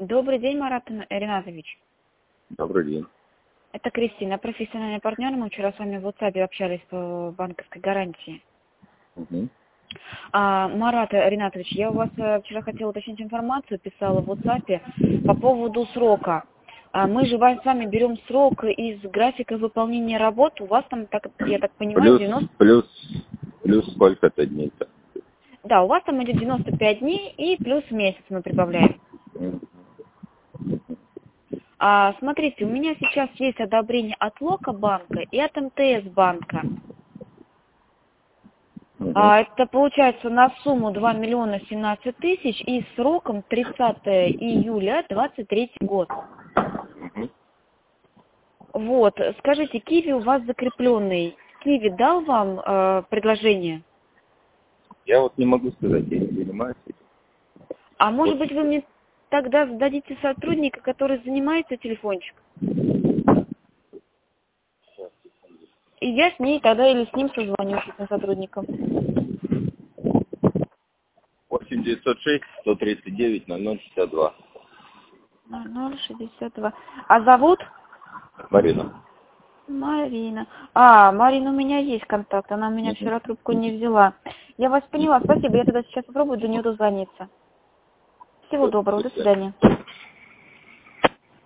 Добрый день, Марат Ринатович. Добрый день. Это Кристина, профессиональный партнер. Мы вчера с вами в WhatsApp общались по банковской гарантии. Угу. Марат Ринатович, я у вас вчера хотела уточнить информацию, писала в WhatsApp по поводу срока. Мы же с вами берем срок из графика выполнения работ. У вас там, я так понимаю, 90... Плюс сколько-то дней-то? Да, у вас там идет 95 дней и плюс месяц мы прибавляем. Смотрите, у меня сейчас есть одобрение от Лока банка и от МТС банка. Это получается на сумму 2 миллиона 17 тысяч и сроком 30 июля 23 год. Вот, скажите, Киви у вас закрепленный. Киви дал вам предложение? Я вот не могу сказать, я не занимаюсь этим. Может быть, вы мне тогда сдадите сотрудника, который занимается телефончиком? И я с ней тогда или с ним созвонюсь, с этим сотрудником. 8 906 139 0062. 0062. А зовут? Марина. Марина. Марина, у меня есть контакт, она у меня вчера трубку не взяла. Я вас поняла, спасибо, я тогда сейчас попробую до нее дозвониться. Всего доброго, до свидания.